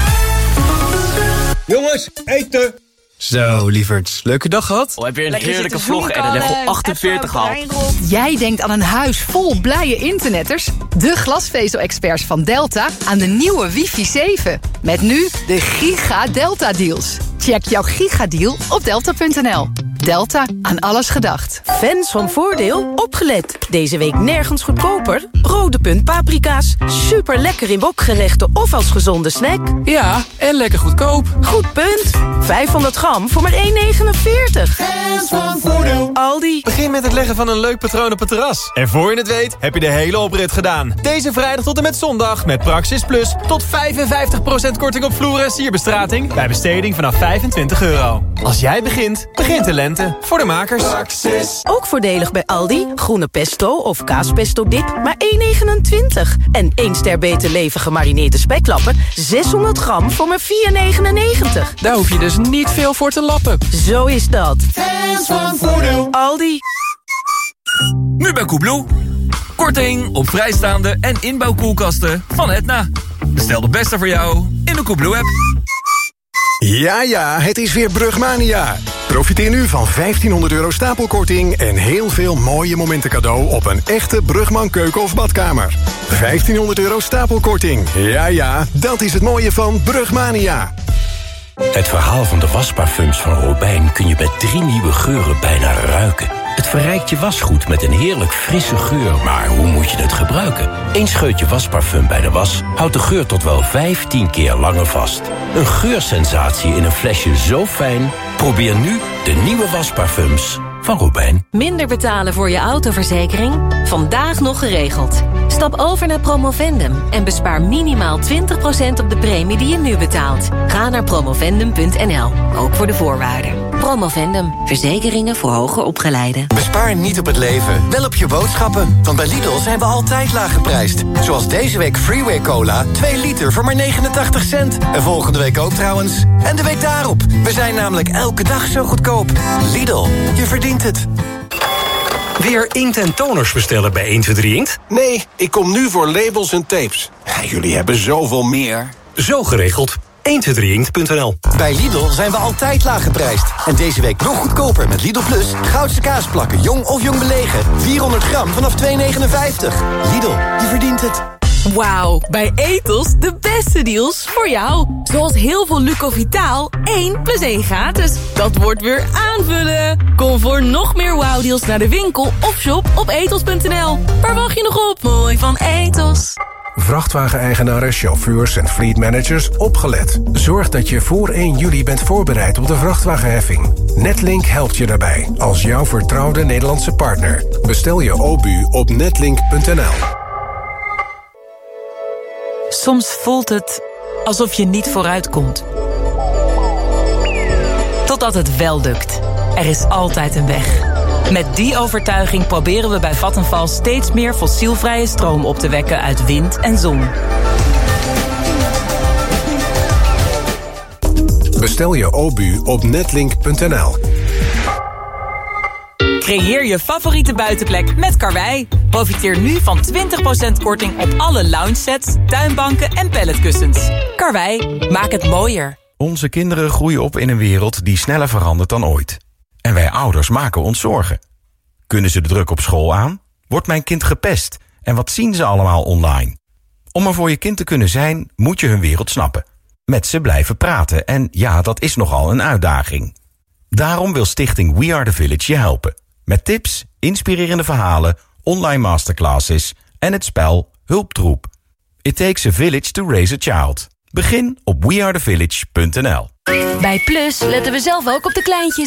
Jongens, eten! Zo, lieverds. Leuke dag gehad? Oh, heb je een heerlijke vlog en een level achtenveertig gehaald. Jij denkt aan een huis vol blije internetters? De glasvezel-experts van Delta aan de nieuwe wifi zeven. Met nu de Giga Delta Deals. Check jouw gigadeal op delta punt n l. Delta, aan alles gedacht. Fans van Voordeel, opgelet. Deze week nergens goedkoper. Rode punt paprika's. Super lekker in wokgerechten of als gezonde snack. Ja, en lekker goedkoop. Goed punt. vijfhonderd gram voor maar één negenenveertig. Fans van Voordeel. Aldi. Begin met het leggen van een leuk patroon op het terras. En voor je het weet, heb je de hele oprit gedaan. Deze vrijdag tot en met zondag met Praxis Plus tot vijfenvijftig procent korting op vloer en sierbestrating bij besteding vanaf vijfentwintig euro. Als jij begint, begint de lente. ingrediënten voor de makers. Praxis. Ook voordelig bij Aldi. Groene pesto of kaaspesto dip, maar één negenentwintig. En één ster beter leven gemarineerde speklappen, zeshonderd gram voor maar vier negenennegentig. Daar hoef je dus niet veel voor te lappen. Zo is dat. Fans van voordeel. Aldi. Nu bij Koebloe. Korting op vrijstaande en inbouwkoelkasten van Etna. Bestel de beste voor jou in de Koebloe-app. Ja, ja, het is weer Brugmania. Profiteer nu van vijftienhonderd euro stapelkorting en heel veel mooie momenten cadeau op een echte Brugman keuken of badkamer. vijftienhonderd euro stapelkorting. Ja, ja, dat is het mooie van Brugmania. Het verhaal van de wasparfums van Robijn kun je met drie nieuwe geuren bijna ruiken. Het verrijkt je wasgoed met een heerlijk frisse geur, maar hoe moet je het gebruiken? Eén scheutje wasparfum bij de was houdt de geur tot wel vijftien keer langer vast. Een geursensatie in een flesje zo fijn? Probeer nu de nieuwe wasparfums van Robijn. Minder betalen voor je autoverzekering? Vandaag nog geregeld. Stap over naar Promovendum en bespaar minimaal twintig procent op de premie die je nu betaalt. Ga naar promovendum punt n l, ook voor de voorwaarden. Promovendum, verzekeringen voor hoger opgeleiden. Bespaar niet op het leven, wel op je boodschappen. Want bij Lidl zijn we altijd laag geprijsd. Zoals deze week Freeway Cola, twee liter voor maar negenentachtig cent. En volgende week ook trouwens. En de week daarop. We zijn namelijk elke dag zo goedkoop. Lidl, je verdient het. Weer inkt en toners bestellen bij één twee drie Inkt? Nee, ik kom nu voor labels en tapes. Ja, jullie hebben zoveel meer. Zo geregeld. één twee drie inkt punt n l. Bij Lidl zijn we altijd laag geprijsd. En deze week nog goedkoper met Lidl Plus. Goudse kaasplakken, jong of jong belegen. vierhonderd gram vanaf twee negenenvijftig. Lidl, je verdient het. Wauw, bij Ethos de beste deals voor jou. Zoals heel veel Lucovitaal, één plus één gratis. Dat wordt weer aanvullen. Kom voor nog meer wauwdeals naar de winkel of shop op ethos punt n l. Waar wacht je nog op? Mooi van Ethos. Vrachtwageneigenaren, chauffeurs en fleetmanagers, opgelet. Zorg dat je voor één juli bent voorbereid op de vrachtwagenheffing. Netlink helpt je daarbij, als jouw vertrouwde Nederlandse partner. Bestel je O B U op netlink punt n l. Soms voelt het alsof je niet vooruitkomt. Totdat het wel lukt. Er is altijd een weg. Met die overtuiging proberen we bij Vattenfall steeds meer fossielvrije stroom op te wekken uit wind en zon. Bestel je O B U op netlink punt n l. Creëer je favoriete buitenplek met Karwei. Profiteer nu van twintig procent korting op alle lounge sets, tuinbanken en palletkussens. Karwei, maak het mooier. Onze kinderen groeien op in een wereld die sneller verandert dan ooit. En wij ouders maken ons zorgen. Kunnen ze de druk op school aan? Wordt mijn kind gepest? En wat zien ze allemaal online? Om er voor je kind te kunnen zijn, moet je hun wereld snappen. Met ze blijven praten en ja, dat is nogal een uitdaging. Daarom wil stichting We Are The Village je helpen. Met tips, inspirerende verhalen, online masterclasses en het spel Hulptroep. It takes a village to raise a child. Begin op we are the village punt n l. Bij Plus letten we zelf ook op de kleintjes.